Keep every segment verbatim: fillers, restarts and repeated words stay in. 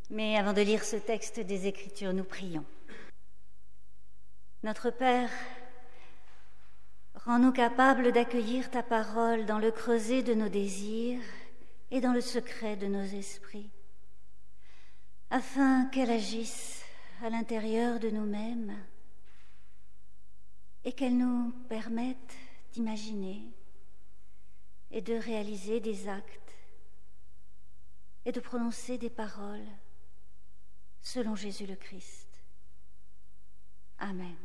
Mais avant de lire ce texte des Écritures, nous prions. Notre Père, rends-nous capables d'accueillir ta parole dans le creuset de nos désirs et dans le secret de nos esprits, afin qu'elle agisse à l'intérieur de nous-mêmes et qu'elle nous permette d'imaginer et de réaliser des actes et de prononcer des paroles selon Jésus le Christ. Amen.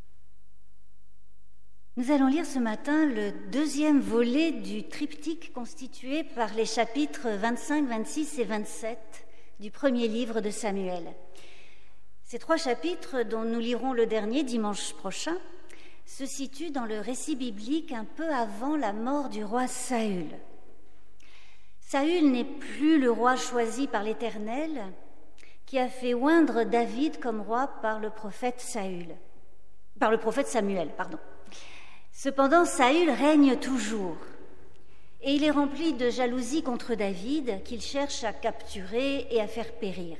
Nous allons lire ce matin le deuxième volet du triptyque constitué par les chapitres vingt-cinq, vingt-six et vingt-sept du premier livre de Samuel. Ces trois chapitres, dont nous lirons le dernier dimanche prochain, se situent dans le récit biblique un peu avant la mort du roi Saül. Saül n'est plus le roi choisi par l'Éternel, qui a fait oindre David comme roi par le prophète Saül, par le prophète Samuel, pardon. Cependant, Saül règne toujours, et il est rempli de jalousie contre David, qu'il cherche à capturer et à faire périr.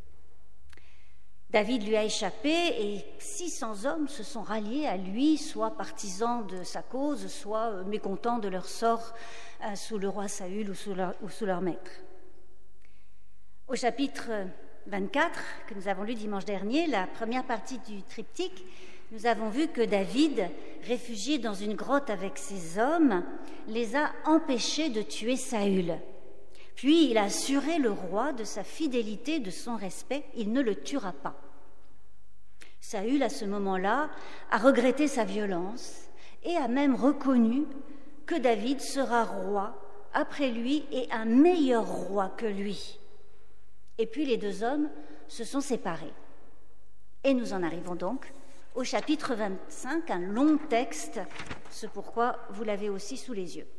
David lui a échappé et six cents hommes se sont ralliés à lui, soit partisans de sa cause, soit mécontents de leur sort euh, sous le roi Saül ou sous leur, ou sous leur maître. Au chapitre vingt-quatre, que nous avons lu dimanche dernier, la première partie du triptyque, nous avons vu que David, réfugié dans une grotte avec ses hommes, les a empêchés de tuer Saül. Puis il a assuré le roi de sa fidélité, de son respect, il ne le tuera pas. Saül, à ce moment-là, a regretté sa violence et a même reconnu que David sera roi après lui et un meilleur roi que lui. Et puis les deux hommes se sont séparés. Et nous en arrivons donc au chapitre vingt-cinq, un long texte, ce pourquoi vous l'avez aussi sous les yeux.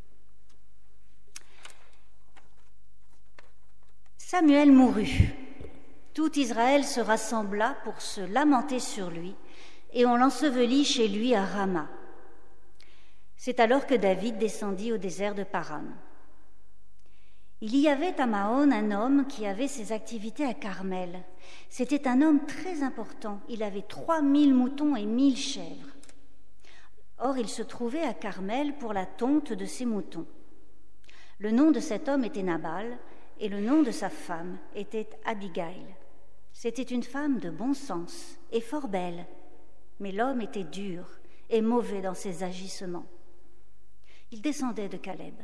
Samuel mourut. Tout Israël se rassembla pour se lamenter sur lui, et on l'ensevelit chez lui à Rama. C'est alors que David descendit au désert de Paran. Il y avait à Maon un homme qui avait ses activités à Carmel. C'était un homme très important. Il avait trois mille moutons et mille chèvres. Or, il se trouvait à Carmel pour la tonte de ses moutons. Le nom de cet homme était Nabal, et le nom de sa femme était Abigail. C'était une femme de bon sens et fort belle, mais l'homme était dur et mauvais dans ses agissements. Il descendait de Caleb.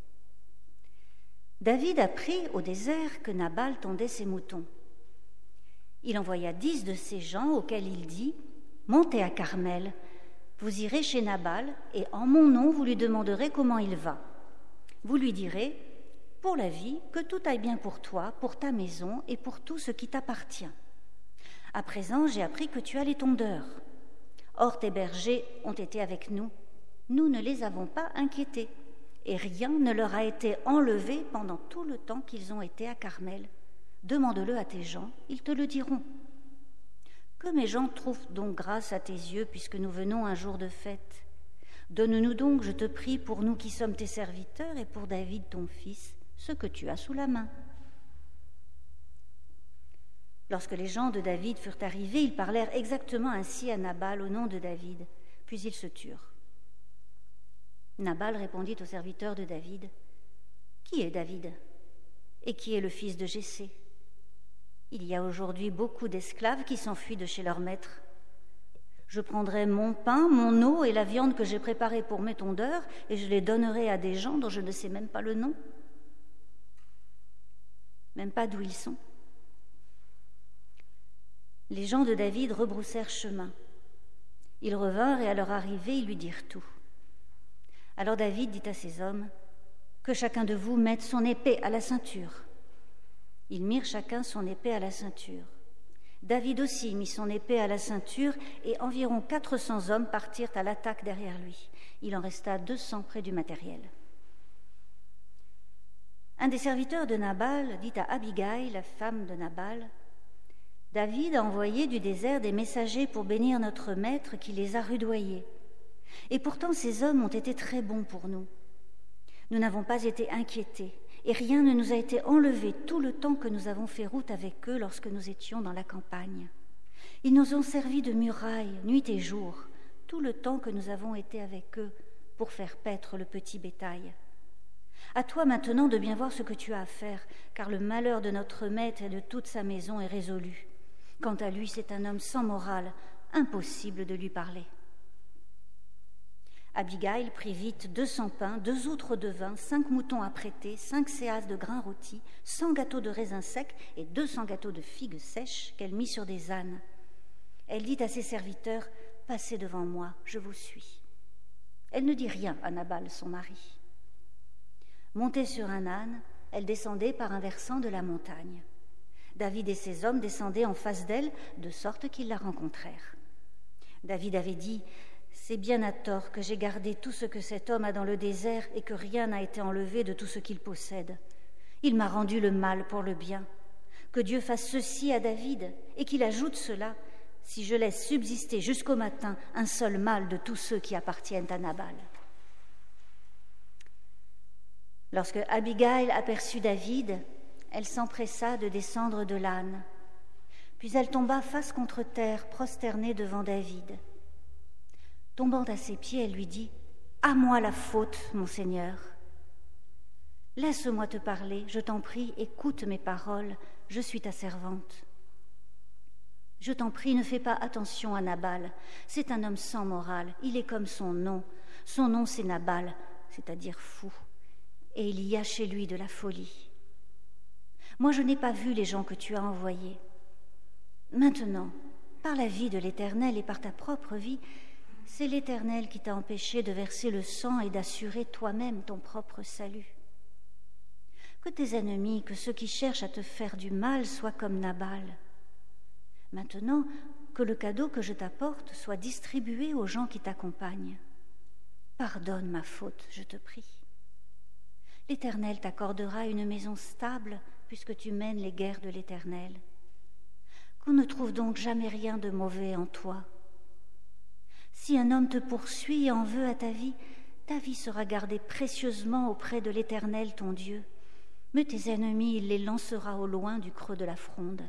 David apprit au désert que Nabal tondait ses moutons. Il envoya dix de ses gens auxquels il dit « Montez à Carmel, vous irez chez Nabal et en mon nom vous lui demanderez comment il va. Vous lui direz « Pour la vie, que tout aille bien pour toi, pour ta maison et pour tout ce qui t'appartient. À présent, j'ai appris que tu as les tondeurs. Or, tes bergers ont été avec nous. Nous ne les avons pas inquiétés. Et rien ne leur a été enlevé pendant tout le temps qu'ils ont été à Carmel. Demande-le à tes gens, ils te le diront. Que mes gens trouvent donc grâce à tes yeux, puisque nous venons un jour de fête. Donne-nous donc, je te prie, pour nous qui sommes tes serviteurs, et pour David ton fils, ce que tu as sous la main. » Lorsque les gens de David furent arrivés, ils parlèrent exactement ainsi à Nabal au nom de David, puis ils se turent. Nabal répondit aux serviteurs de David, « Qui est David? Et qui est le fils de Jessé? Il y a aujourd'hui beaucoup d'esclaves qui s'enfuient de chez leur maître. Je prendrai mon pain, mon eau et la viande que j'ai préparée pour mes tondeurs, et je les donnerai à des gens dont je ne sais même pas le nom, même pas d'où ils sont. » Les gens de David rebroussèrent chemin. Ils revinrent et à leur arrivée, ils lui dirent tout. Alors David dit à ses hommes, « Que chacun de vous mette son épée à la ceinture. » Ils mirent chacun son épée à la ceinture. David aussi mit son épée à la ceinture et environ quatre cents hommes partirent à l'attaque derrière lui. Il en resta deux cents près du matériel. Un des serviteurs de Nabal dit à Abigail, la femme de Nabal, « David a envoyé du désert des messagers pour bénir notre maître qui les a rudoyés. Et pourtant ces hommes ont été très bons pour nous. Nous n'avons pas été inquiétés, et rien ne nous a été enlevé tout le temps que nous avons fait route avec eux lorsque nous étions dans la campagne. Ils nous ont servi de muraille, nuit et jour, tout le temps que nous avons été avec eux pour faire paître le petit bétail. À toi maintenant de bien voir ce que tu as à faire, car le malheur de notre maître et de toute sa maison est résolu. Quant à lui, c'est un homme sans morale, impossible de lui parler. » Abigail prit vite deux cents pains, deux outres de vin, cinq moutons à prêter, cinq séas de grains rôtis, cent gâteaux de raisins secs et deux cents gâteaux de figues sèches qu'elle mit sur des ânes. Elle dit à ses serviteurs, « Passez devant moi, je vous suis. » Elle ne dit rien à Nabal, son mari. Montée sur un âne, elle descendait par un versant de la montagne. David et ses hommes descendaient en face d'elle, de sorte qu'ils la rencontrèrent. David avait dit, « C'est bien à tort que j'ai gardé tout ce que cet homme a dans le désert et que rien n'a été enlevé de tout ce qu'il possède. Il m'a rendu le mal pour le bien. Que Dieu fasse ceci à David et qu'il ajoute cela, si je laisse subsister jusqu'au matin un seul mal de tous ceux qui appartiennent à Nabal. » Lorsque Abigail aperçut David, elle s'empressa de descendre de l'âne. Puis elle tomba face contre terre, prosternée devant David. Tombant à ses pieds, elle lui dit, « À moi la faute, mon Seigneur. Laisse-moi te parler, je t'en prie, écoute mes paroles, je suis ta servante. Je t'en prie, ne fais pas attention à Nabal, c'est un homme sans morale, il est comme son nom. Son nom c'est Nabal, c'est-à-dire fou, et il y a chez lui de la folie. Moi je n'ai pas vu les gens que tu as envoyés. Maintenant, par la vie de l'Éternel et par ta propre vie, c'est l'Éternel qui t'a empêché de verser le sang et d'assurer toi-même ton propre salut. Que tes ennemis, que ceux qui cherchent à te faire du mal soient comme Nabal. Maintenant, que le cadeau que je t'apporte soit distribué aux gens qui t'accompagnent. Pardonne ma faute, je te prie. L'Éternel t'accordera une maison stable puisque tu mènes les guerres de l'Éternel. Qu'on ne trouve donc jamais rien de mauvais en toi. Si un homme te poursuit et en veut à ta vie, ta vie sera gardée précieusement auprès de l'Éternel ton Dieu. Mais tes ennemis, il les lancera au loin du creux de la fronde.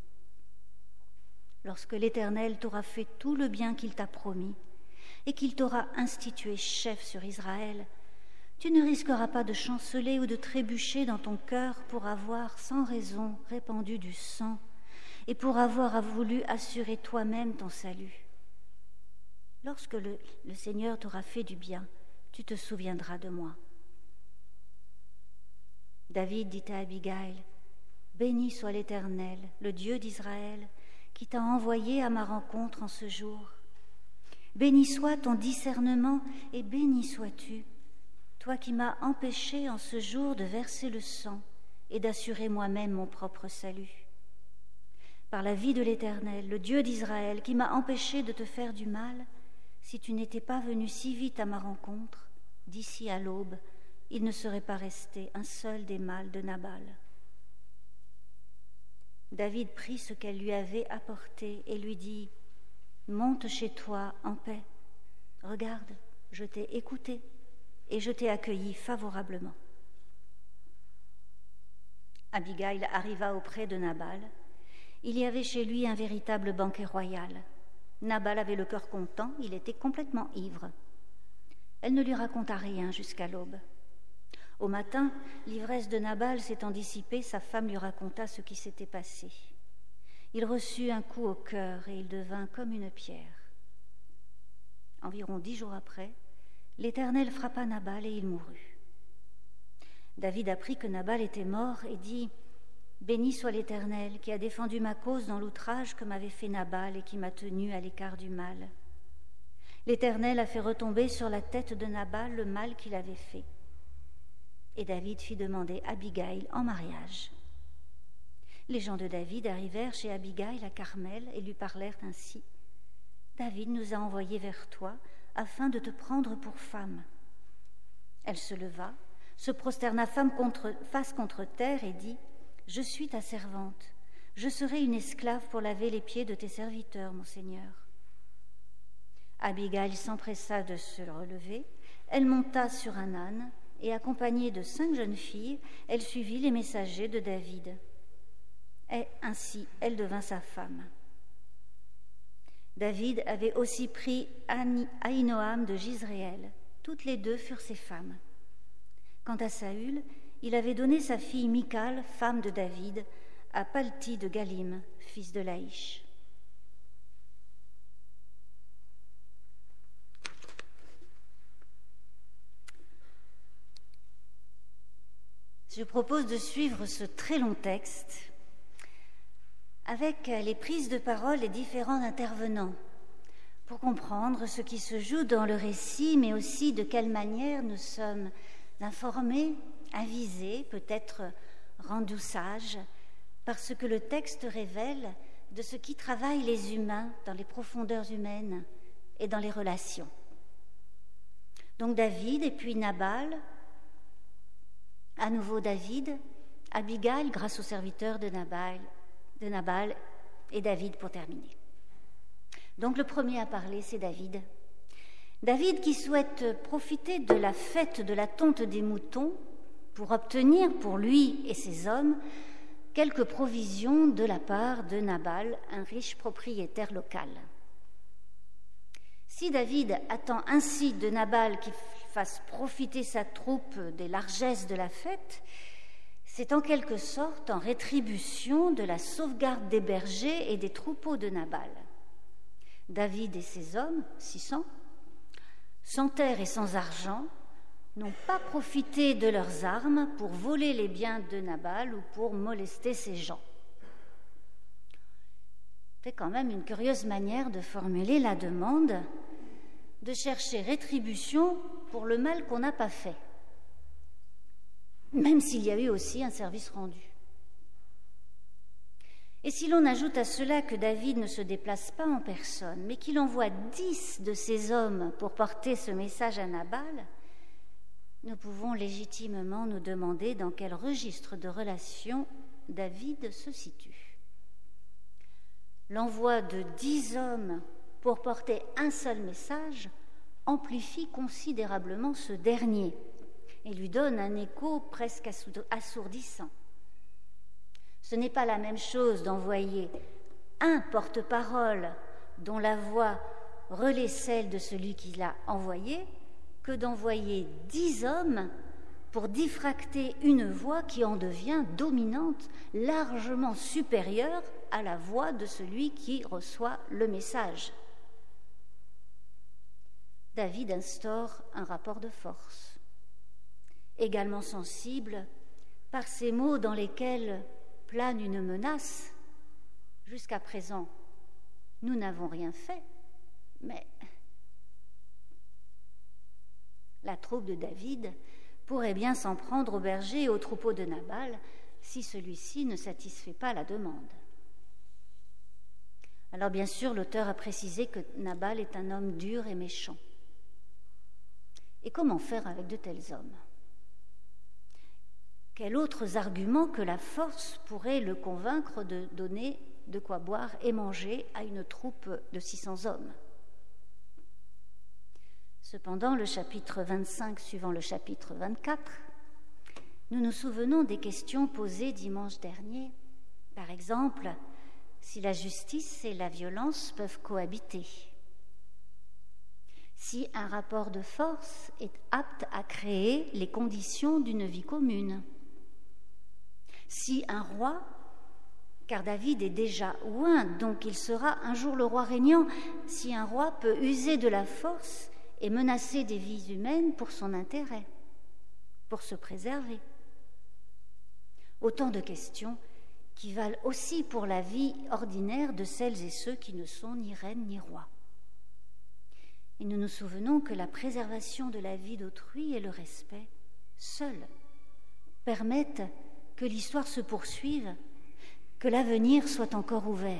Lorsque l'Éternel t'aura fait tout le bien qu'il t'a promis et qu'il t'aura institué chef sur Israël, tu ne risqueras pas de chanceler ou de trébucher dans ton cœur pour avoir sans raison répandu du sang et pour avoir voulu assurer toi-même ton salut. Lorsque le, le Seigneur t'aura fait du bien, tu te souviendras de moi. » David dit à Abigail, « Béni soit l'Éternel, le Dieu d'Israël, qui t'a envoyé à ma rencontre en ce jour. Béni soit ton discernement et béni sois-tu, toi qui m'as empêché en ce jour de verser le sang et d'assurer moi-même mon propre salut. Par la vie de l'Éternel, le Dieu d'Israël, qui m'a empêché de te faire du mal, si tu n'étais pas venu si vite à ma rencontre, d'ici à l'aube, il ne serait pas resté un seul des mâles de Nabal. » David prit ce qu'elle lui avait apporté et lui dit, « Monte chez toi en paix. Regarde, je t'ai écouté et je t'ai accueilli favorablement. » Abigail arriva auprès de Nabal. Il y avait chez lui un véritable banquet royal. Nabal avait le cœur content, il était complètement ivre. Elle ne lui raconta rien jusqu'à l'aube. Au matin, l'ivresse de Nabal s'étant dissipée, sa femme lui raconta ce qui s'était passé. Il reçut un coup au cœur et il devint comme une pierre. Environ dix jours après, l'Éternel frappa Nabal et il mourut. David apprit que Nabal était mort et dit « Béni soit l'Éternel qui a défendu ma cause dans l'outrage que m'avait fait Nabal et qui m'a tenu à l'écart du mal. L'Éternel a fait retomber sur la tête de Nabal le mal qu'il avait fait. » Et David fit demander Abigail en mariage. Les gens de David arrivèrent chez Abigail à Carmel et lui parlèrent ainsi. « David nous a envoyés vers toi afin de te prendre pour femme. » Elle se leva, se prosterna femme contre, face contre terre et dit « Je suis ta servante, je serai une esclave pour laver les pieds de tes serviteurs, mon Seigneur. » Abigail s'empressa de se relever, elle monta sur un âne et accompagnée de cinq jeunes filles, elle suivit les messagers de David. Et ainsi, elle devint sa femme. David avait aussi pris Ahinoam de Jizréel. Toutes les deux furent ses femmes. Quant à Saül, il avait donné sa fille Michal, femme de David, à Palti de Galim, fils de Laïch. Je propose de suivre ce très long texte avec les prises de parole des différents intervenants pour comprendre ce qui se joue dans le récit, mais aussi de quelle manière nous sommes informés, avisés, peut-être rendus sages, par ce que le texte révèle de ce qui travaille les humains dans les profondeurs humaines et dans les relations. Donc David et puis Nabal, à nouveau David, Abigail grâce au serviteur de Nabal, de Nabal et David pour terminer. Donc le premier à parler, c'est David. David qui souhaite profiter de la fête de la tonte des moutons pour obtenir pour lui et ses hommes quelques provisions de la part de Nabal, un riche propriétaire local. Si David attend ainsi de Nabal qu'il fasse profiter sa troupe des largesses de la fête, c'est en quelque sorte en rétribution de la sauvegarde des bergers et des troupeaux de Nabal. David et ses hommes, six cents, sans terre et sans argent, n'ont pas profité de leurs armes pour voler les biens de Nabal ou pour molester ses gens. C'est quand même une curieuse manière de formuler la demande de chercher rétribution pour le mal qu'on n'a pas fait, même s'il y a eu aussi un service rendu. Et si l'on ajoute à cela que David ne se déplace pas en personne, mais qu'il envoie dix de ses hommes pour porter ce message à Nabal, nous pouvons légitimement nous demander dans quel registre de relations David se situe. L'envoi de dix hommes pour porter un seul message amplifie considérablement ce dernier et lui donne un écho presque assourdissant. Ce n'est pas la même chose d'envoyer un porte-parole dont la voix relaie celle de celui qui l'a envoyé que d'envoyer dix hommes pour diffracter une voix qui en devient dominante, largement supérieure à la voix de celui qui reçoit le message. David instaure un rapport de force, également sensible par ces mots dans lesquels plane une menace. Jusqu'à présent, nous n'avons rien fait, mais la troupe de David pourrait bien s'en prendre au berger et au troupeau de Nabal si celui-ci ne satisfait pas la demande. Alors bien sûr, l'auteur a précisé que Nabal est un homme dur et méchant. Et comment faire avec de tels hommes ? Quels autres arguments que la force pourraient le convaincre de donner de quoi boire et manger à une troupe de six cents hommes ? Cependant, le chapitre vingt-cinq suivant le chapitre vingt-quatre, nous nous souvenons des questions posées dimanche dernier. Par exemple, si la justice et la violence peuvent cohabiter, si un rapport de force est apte à créer les conditions d'une vie commune, si un roi, car David est déjà oint, donc il sera un jour le roi régnant, si un roi peut user de la force et menacer des vies humaines pour son intérêt, pour se préserver. Autant de questions qui valent aussi pour la vie ordinaire de celles et ceux qui ne sont ni reines ni rois. Et nous nous souvenons que la préservation de la vie d'autrui et le respect, seuls, permettent que l'histoire se poursuive, que l'avenir soit encore ouvert.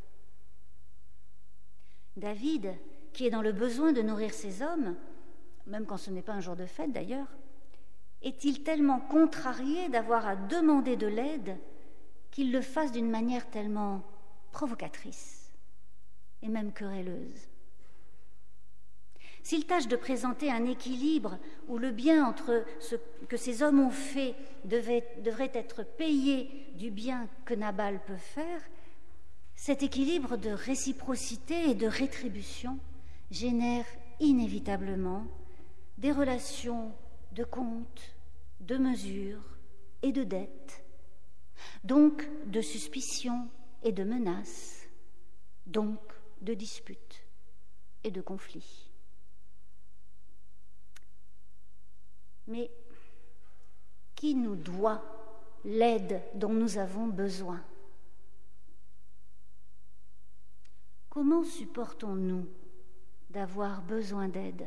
David, qui est dans le besoin de nourrir ses hommes, même quand ce n'est pas un jour de fête d'ailleurs, est-il tellement contrarié d'avoir à demander de l'aide qu'il le fasse d'une manière tellement provocatrice et même querelleuse ? s'il tâche de présenter un équilibre où le bien entre ce que ces hommes ont fait devait, devrait être payé du bien que Nabal peut faire, cet équilibre de réciprocité et de rétribution génère inévitablement des relations de compte, de mesure et de dette, donc de suspicion et de menaces, donc de disputes et de conflits. Mais qui nous doit l'aide dont nous avons besoin? Comment supportons-nous d'avoir besoin d'aide?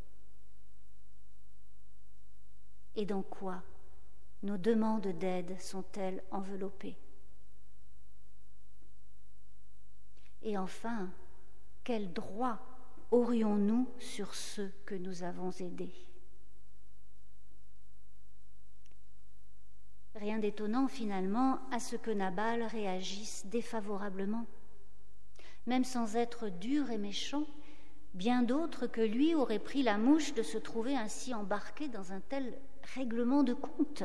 Et dans quoi nos demandes d'aide sont-elles enveloppées? Et enfin, quel droit aurions-nous sur ceux que nous avons aidés? Rien d'étonnant finalement à ce que Nabal réagisse défavorablement. Même sans être dur et méchant, bien d'autres que lui auraient pris la mouche de se trouver ainsi embarqués dans un tel règlement de compte.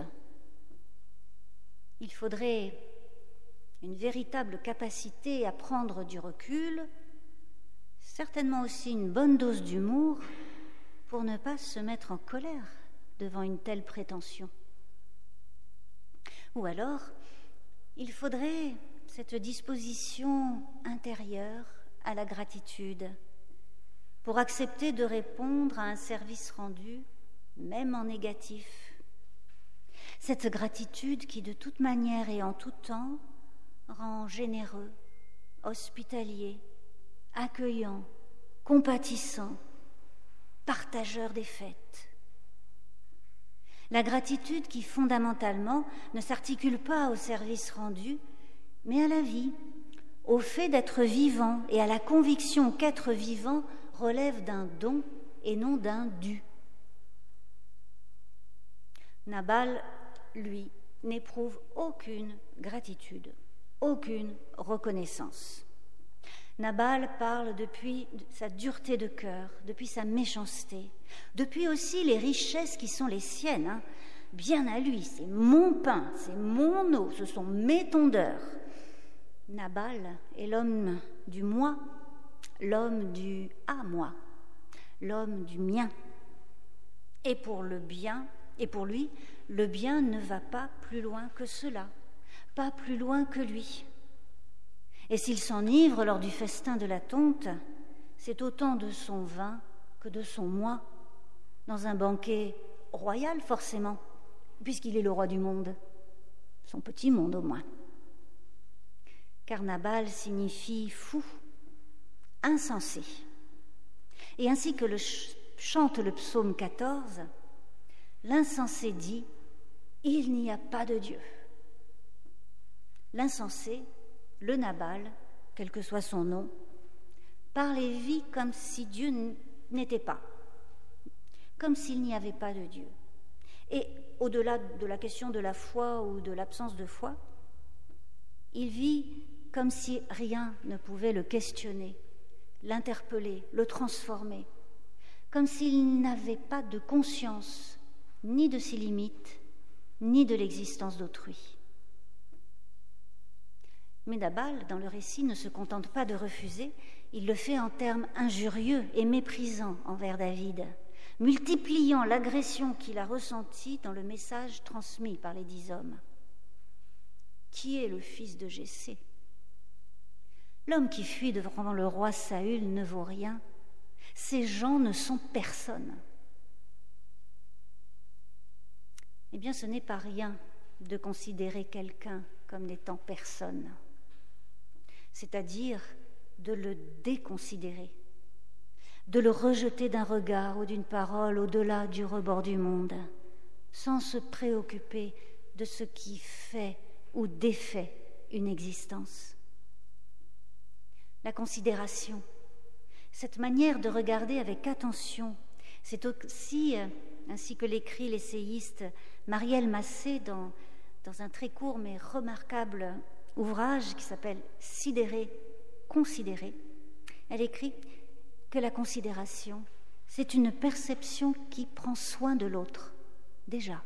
Il faudrait une véritable capacité à prendre du recul, certainement aussi une bonne dose d'humour pour ne pas se mettre en colère devant une telle prétention. Ou alors, il faudrait cette disposition intérieure à la gratitude pour accepter de répondre à un service rendu, même en négatif. Cette gratitude qui, de toute manière et en tout temps, rend généreux, hospitalier, accueillant, compatissant, partageur des fêtes. La gratitude qui, fondamentalement, ne s'articule pas au service rendu, mais à la vie, au fait d'être vivant et à la conviction qu'être vivant relève d'un don et non d'un dû. Nabal, lui, n'éprouve aucune gratitude, aucune reconnaissance. Nabal parle depuis sa dureté de cœur, depuis sa méchanceté, depuis aussi les richesses qui sont les siennes. Hein. Bien à lui, c'est mon pain, c'est mon eau, ce sont mes tondeurs. Nabal est l'homme du moi, l'homme du à moi, l'homme du mien. Et pour le bien, et pour lui, le bien ne va pas plus loin que cela, pas plus loin que lui. Et s'il s'enivre lors du festin de la tonte, c'est autant de son vin que de son moi, dans un banquet royal forcément, puisqu'il est le roi du monde, son petit monde au moins. Car Nabal signifie fou, insensé. Et ainsi que le ch- chante le psaume quatorze, l'insensé dit « Il n'y a pas de Dieu ». L'insensé, le Nabal, quel que soit son nom, parle et vit comme si Dieu n'était pas, comme s'il n'y avait pas de Dieu. Et au-delà de la question de la foi ou de l'absence de foi, il vit comme si rien ne pouvait le questionner, l'interpeller, le transformer, comme s'il n'avait pas de conscience ni de ses limites, ni de l'existence d'autrui. Mais Nabal, dans le récit, ne se contente pas de refuser, il le fait en termes injurieux et méprisants envers David, multipliant l'agression qu'il a ressentie dans le message transmis par les dix hommes. Qui est le fils de Jessé? L'homme qui fuit devant le roi Saül ne vaut rien. Ces gens ne sont personne. Eh bien, ce n'est pas rien de considérer quelqu'un comme n'étant personne, c'est-à-dire de le déconsidérer, de le rejeter d'un regard ou d'une parole au-delà du rebord du monde, sans se préoccuper de ce qui fait ou défait une existence. La considération, cette manière de regarder avec attention, c'est aussi, ainsi que l'écrit l'essayiste Marielle Massé dans, dans un très court mais remarquable ouvrage qui s'appelle « Sidérer, considérer », elle écrit que la considération, C'est une perception qui prend soin de l'autre, déjà.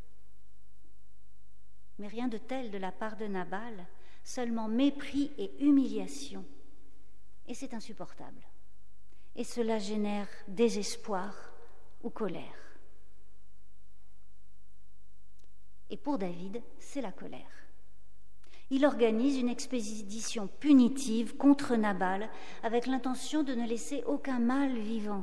Mais rien de tel de la part de Nabal, seulement mépris et humiliation. Et c'est insupportable. Et cela génère désespoir ou colère. Et pour David, c'est la colère. Il organise une expédition punitive contre Nabal avec l'intention de ne laisser aucun mâle vivant.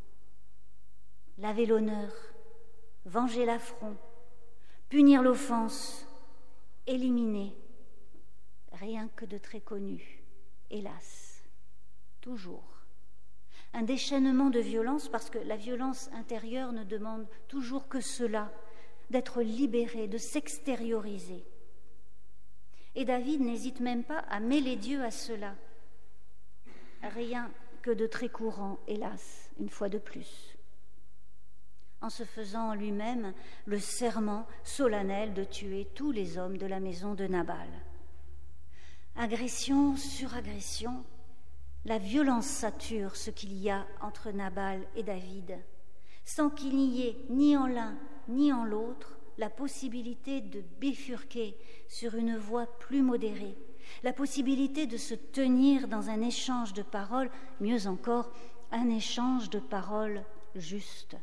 Laver l'honneur, venger l'affront, punir l'offense, éliminer. Rien que de très connu, hélas, toujours. Un déchaînement de violence parce que la violence intérieure ne demande toujours que cela, d'être libéré, de s'extérioriser. Et David n'hésite même pas à mêler Dieu à cela. Rien que de très courant, hélas, une fois de plus. En se faisant lui-même le serment solennel de tuer tous les hommes de la maison de Nabal. Agression sur agression, la violence sature ce qu'il y a entre Nabal et David, sans qu'il n'y ait ni en l'un ni en l'autre la possibilité de bifurquer sur une voie plus modérée, la possibilité de se tenir dans un échange de paroles, mieux encore, un échange de paroles justes.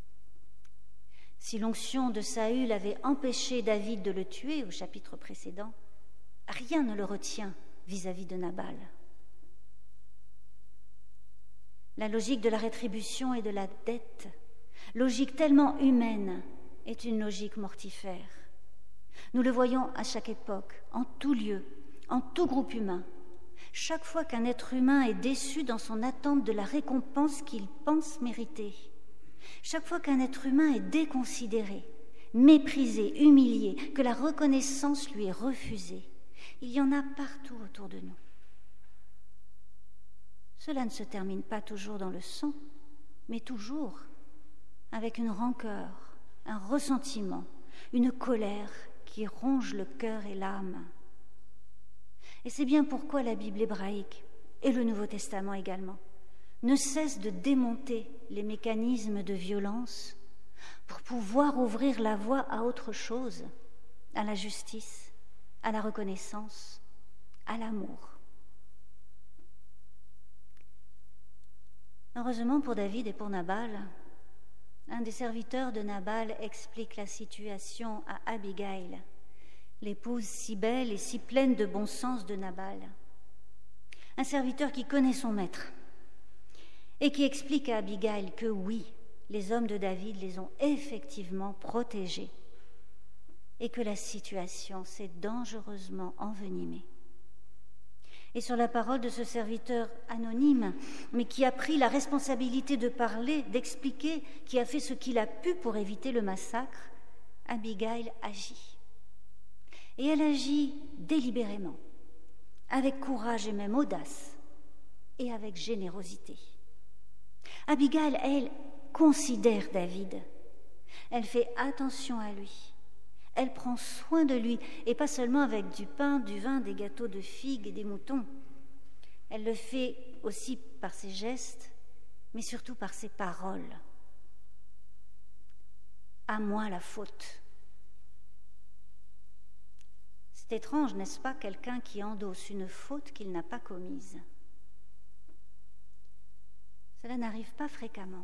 Si l'onction de Saül avait empêché David de le tuer au chapitre précédent, rien ne le retient vis-à-vis de Nabal. La logique de la rétribution et de la dette, logique tellement humaine, est une logique mortifère. Nous le voyons à chaque époque, en tout lieu, en tout groupe humain. Chaque fois qu'un être humain est déçu dans son attente de la récompense qu'il pense mériter, chaque fois qu'un être humain est déconsidéré, méprisé, humilié, que la reconnaissance lui est refusée, il y en a partout autour de nous. Cela ne se termine pas toujours dans le sang, mais toujours avec une rancœur, un ressentiment, une colère qui ronge le cœur et l'âme. Et c'est bien pourquoi la Bible hébraïque, et le Nouveau Testament également, ne cessent de démonter les mécanismes de violence pour pouvoir ouvrir la voie à autre chose, à la justice, à la reconnaissance, à l'amour. Heureusement pour David et pour Nabal, un des serviteurs de Nabal explique la situation à Abigail, l'épouse si belle et si pleine de bon sens de Nabal. Un serviteur qui connaît son maître et qui explique à Abigail que oui, les hommes de David les ont effectivement protégés et que la situation s'est dangereusement envenimée. Et sur la parole de ce serviteur anonyme, mais qui a pris la responsabilité de parler, d'expliquer, qui a fait ce qu'il a pu pour éviter le massacre, Abigail agit. Et elle agit délibérément, avec courage et même audace, et avec générosité. Abigail, elle, considère David. Elle fait attention à lui. Elle prend soin de lui, et pas seulement avec du pain, du vin, des gâteaux de figues et des moutons. Elle le fait aussi par ses gestes, mais surtout par ses paroles. À moi la faute. C'est étrange, n'est-ce pas, quelqu'un qui endosse une faute qu'il n'a pas commise. Cela n'arrive pas fréquemment.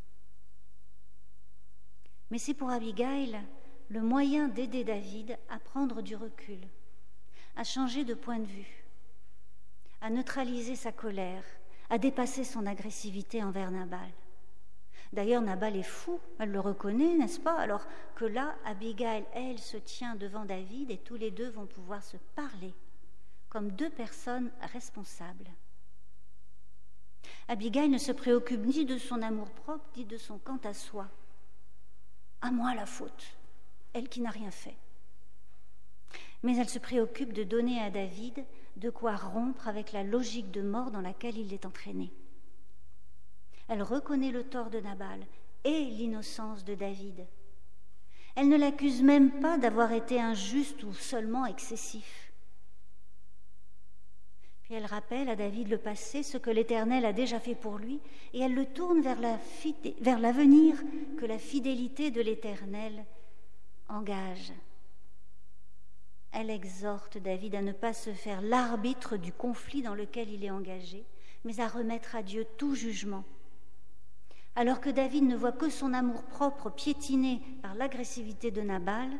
Mais c'est pour Abigail le moyen d'aider David à prendre du recul, à changer de point de vue, à neutraliser sa colère, à dépasser son agressivité envers Nabal. D'ailleurs, Nabal est fou, elle le reconnaît, n'est-ce pas? Alors que là, Abigail, elle, se tient devant David et tous les deux vont pouvoir se parler comme deux personnes responsables. Abigail ne se préoccupe ni de son amour-propre, ni de son quant à soi. À moi la faute, elle qui n'a rien fait. Mais elle se préoccupe de donner à David de quoi rompre avec la logique de mort dans laquelle il est entraîné. Elle reconnaît le tort de Nabal et l'innocence de David. Elle ne l'accuse même pas d'avoir été injuste ou seulement excessif. Puis elle rappelle à David le passé, ce que l'Éternel a déjà fait pour lui, et elle le tourne vers, la fidé- vers l'avenir que la fidélité de l'Éternel engage. Elle exhorte David à ne pas se faire l'arbitre du conflit dans lequel il est engagé, mais à remettre à Dieu tout jugement. Alors que David ne voit que son amour-propre piétiné par l'agressivité de Nabal,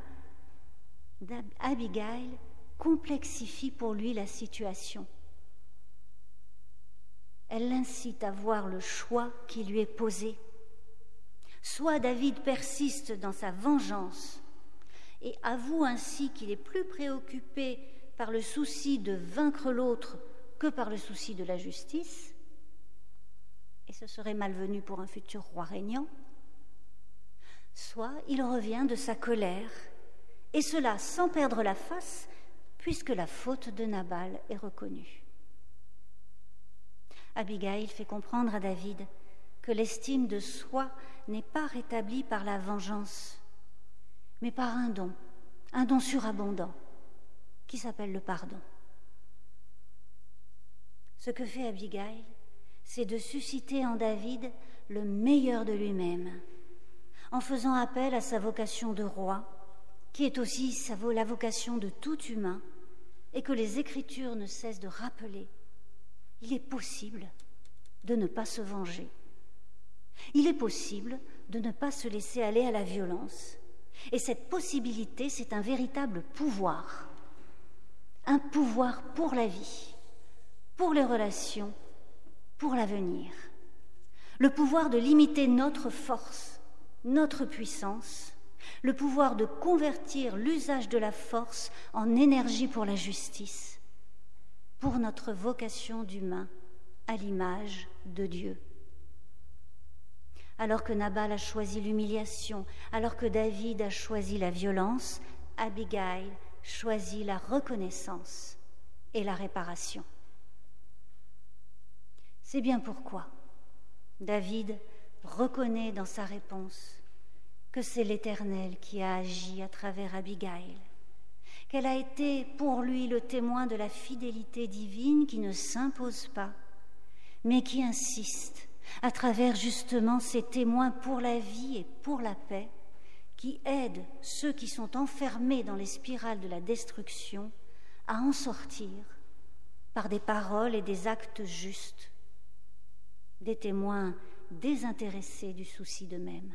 Abigail complexifie pour lui la situation. Elle l'incite à voir le choix qui lui est posé. Soit David persiste dans sa vengeance et avoue ainsi qu'il est plus préoccupé par le souci de vaincre l'autre que par le souci de la justice, et ce serait malvenu pour un futur roi régnant, soit il revient de sa colère, et cela sans perdre la face, puisque la faute de Nabal est reconnue. Abigail fait comprendre à David que l'estime de soi n'est pas rétablie par la vengeance, mais par un don, un don surabondant, qui s'appelle le pardon. Ce que fait Abigail, c'est de susciter en David le meilleur de lui-même, en faisant appel à sa vocation de roi, qui est aussi la vocation de tout humain, et que les Écritures ne cessent de rappeler. Il est possible de ne pas se venger. Il est possible de ne pas se laisser aller à la violence. Et cette possibilité, c'est un véritable pouvoir. Un pouvoir pour la vie, pour les relations, pour l'avenir. Le pouvoir de limiter notre force, notre puissance, le pouvoir de convertir l'usage de la force en énergie pour la justice, pour notre vocation d'humain à l'image de Dieu. Alors que Nabal a choisi l'humiliation, alors que David a choisi la violence, Abigail choisit la reconnaissance et la réparation. C'est bien pourquoi David reconnaît dans sa réponse que c'est l'Éternel qui a agi à travers Abigail, qu'elle a été pour lui le témoin de la fidélité divine qui ne s'impose pas, mais qui insiste à travers justement ces témoins pour la vie et pour la paix, qui aident ceux qui sont enfermés dans les spirales de la destruction à en sortir par des paroles et des actes justes, des témoins désintéressés du souci d'eux-mêmes.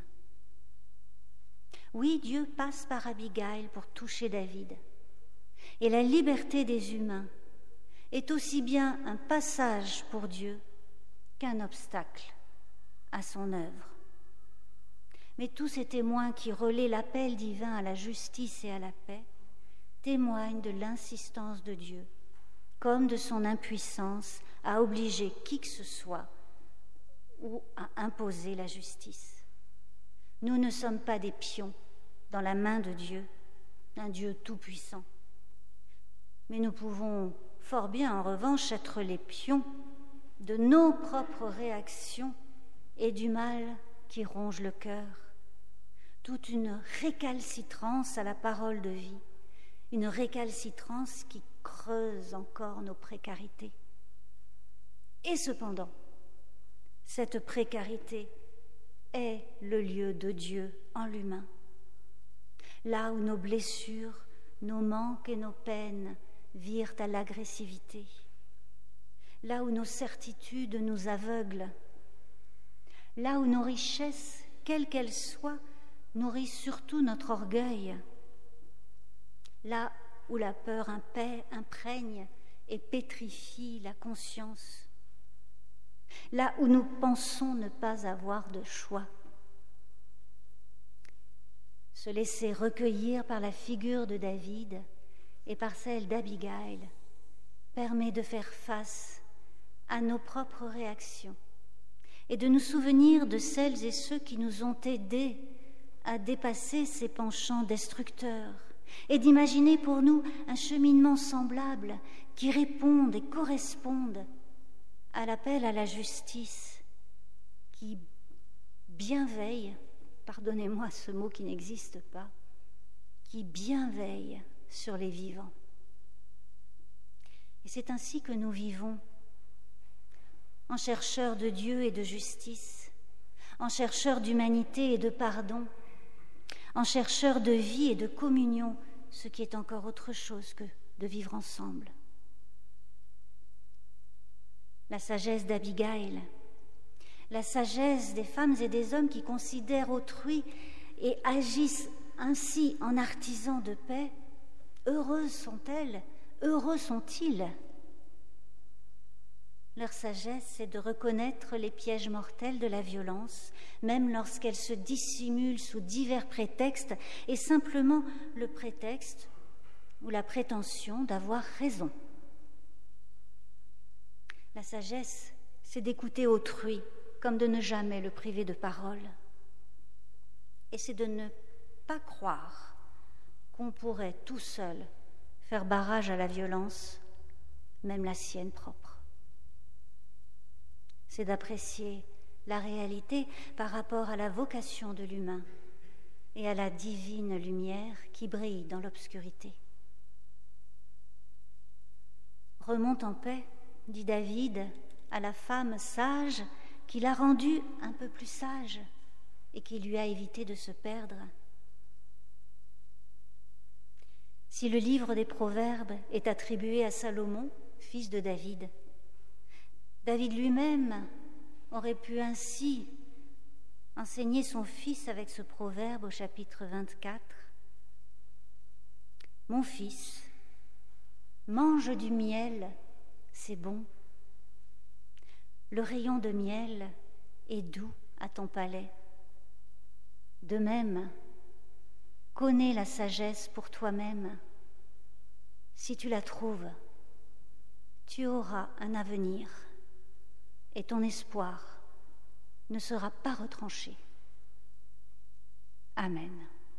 Oui, Dieu passe par Abigail pour toucher David. Et la liberté des humains est aussi bien un passage pour Dieu qu'un obstacle à son œuvre. Mais tous ces témoins qui relaient l'appel divin à la justice et à la paix témoignent de l'insistance de Dieu, comme de son impuissance à obliger qui que ce soit ou à imposer la justice. Nous ne sommes pas des pions dans la main de Dieu, d'un Dieu tout-puissant. Mais nous pouvons fort bien, en revanche, être les pions de nos propres réactions et du mal qui ronge le cœur. Toute une récalcitrance à la parole de vie, une récalcitrance qui creuse encore nos précarités. Et cependant, cette précarité est le lieu de Dieu en l'humain. Là où nos blessures, nos manques et nos peines virent à l'agressivité, là où nos certitudes nous aveuglent, là où nos richesses, quelles qu'elles soient, nourrissent surtout notre orgueil, là où la peur imprègne et pétrifie la conscience, là où nous pensons ne pas avoir de choix. Se laisser recueillir par la figure de David et par celle d'Abigail permet de faire face à nos propres réactions et de nous souvenir de celles et ceux qui nous ont aidés à dépasser ces penchants destructeurs et d'imaginer pour nous un cheminement semblable qui réponde et corresponde à l'appel à la justice, qui bien veille, pardonnez-moi ce mot qui n'existe pas, qui bien veille sur les vivants. Et c'est ainsi que nous vivons, en chercheurs de Dieu et de justice, en chercheurs d'humanité et de pardon, en chercheurs de vie et de communion, ce qui est encore autre chose que de vivre ensemble. La sagesse d'Abigail, la sagesse des femmes et des hommes qui considèrent autrui et agissent ainsi en artisans de paix, heureuses sont-elles, heureux sont-ils? Leur sagesse, c'est de reconnaître les pièges mortels de la violence, même lorsqu'elle se dissimule sous divers prétextes, et simplement le prétexte ou la prétention d'avoir raison. La sagesse, c'est d'écouter autrui, comme de ne jamais le priver de parole. Et c'est de ne pas croire qu'on pourrait tout seul faire barrage à la violence, même la sienne propre. C'est d'apprécier la réalité par rapport à la vocation de l'humain et à la divine lumière qui brille dans l'obscurité. Remonte en paix, dit David, à la femme sage qui l'a rendu un peu plus sage et qui lui a évité de se perdre. Si le livre des Proverbes est attribué à Salomon, fils de David, David lui-même aurait pu ainsi enseigner son fils avec ce proverbe au chapitre vingt-quatre. « Mon fils, mange du miel, c'est bon. Le rayon de miel est doux à ton palais. De même, connais la sagesse pour toi-même. Si tu la trouves, tu auras un avenir et ton espoir ne sera pas retranché. » Amen.